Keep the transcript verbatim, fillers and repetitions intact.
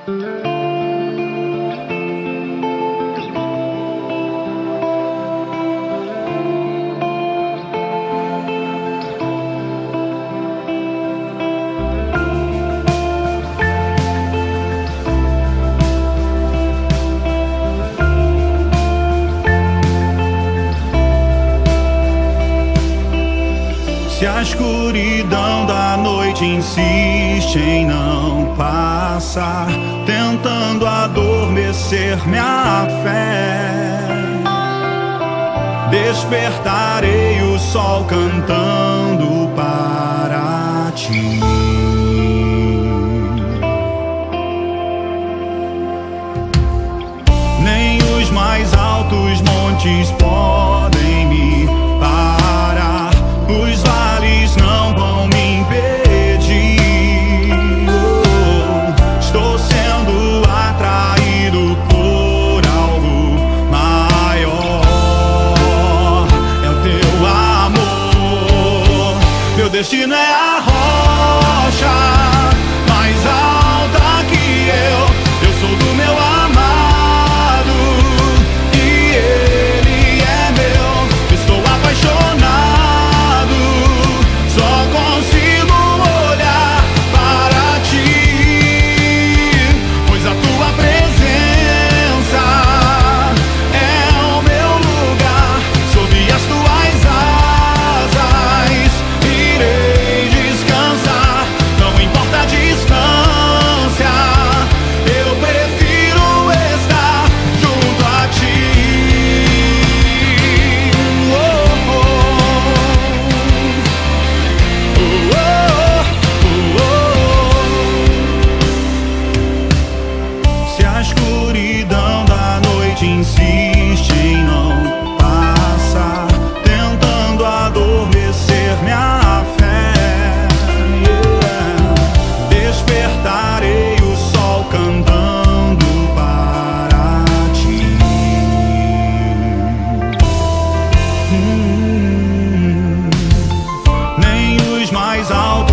Se a escuridão da noite insiste em não passar, tentando adormecer minha fé, despertarei o sol cantando para ti. Nem os mais altos montes podem me parar, os vales não vão me impedir. Oh, estou sendo atraído por algo maior. É o teu amor. Meu destino é a rocha mais alta que eu. Eu sou do meu amado e ele é meu. Estou apaixonado. Insiste em não passar, tentando adormecer minha fé. Yeah. Despertarei o sol cantando para ti. Hum. Nem os mais altos